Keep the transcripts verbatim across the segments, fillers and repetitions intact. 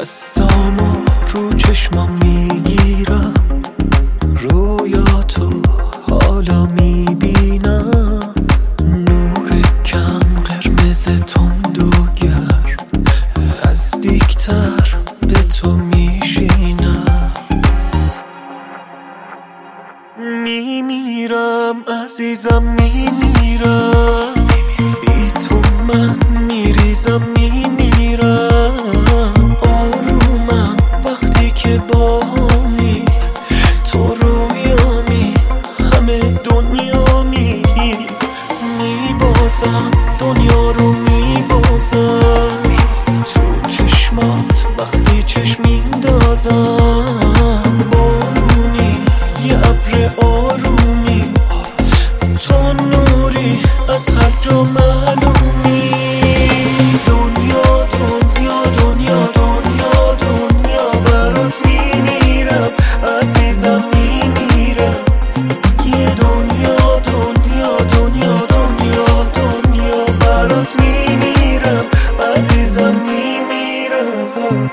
دستامو رو چشمام میگیرم، رویاتو حالا میبینم، نور کم قرمز تند و گرم، نزدیکتر به تو میشینم. میمیرم عزیزم میمیرم، بی تو من میریزم میمیرم. آرومم وقتی که باهامی، تو رویامی همه دنیامی. میبازم دنیا رو میبازم، تو چشمات وقتی چشم میندازم. بارونی یه ابر آرومی، تو نوری از هر جا معلومی. دنیا دنیا دنیا دنیا دنیا برات میمیرم عزیزم میمیرم. یه دنیا دنیا دنیا دنیا دنیا برات میمیرم عزیزم میمیرم.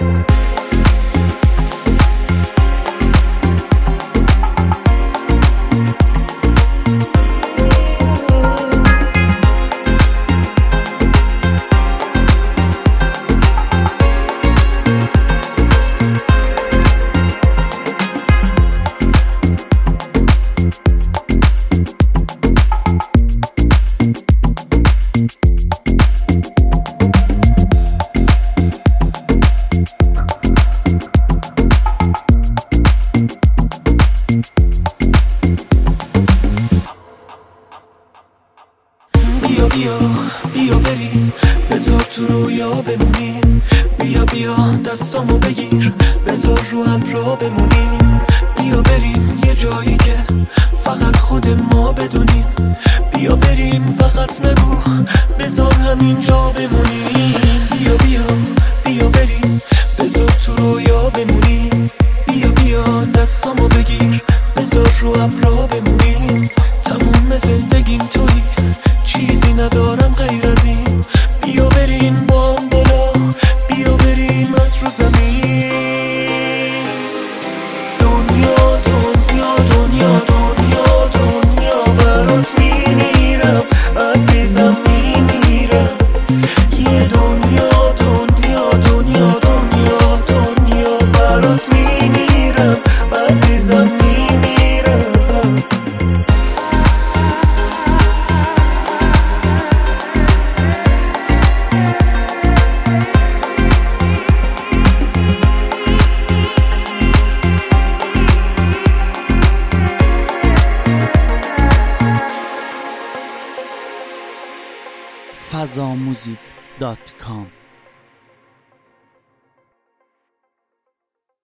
بیا بیا بیا بریم، بذار تو رویا بمونیم. بیا بیا دستامو بگیر، بذار رو ابرا بمونیم. بیا بریم یه جایی که فقط خود ما بدونیم. بیا بریم فقط نگو، بذار همینجا بمونیم. بیا بیا بیا بریم، بذار تو رویا بمونیم. بیا بیا دستامو بگیر، بذار رو ابرا بمونیم. تموم زندگیم تویی، چیزی ندارم غیر از این. بیا بریم با هم بالا، بیا بریم از رو زمین. دنیا دنیا دنیا دنیا دنیا برات میمیرم عزیزم میمیرم. یه دنیا دنیا دنیا دنیا دنیا برات میمیرم عزیزم میمیرم. فضا موزیک دات کام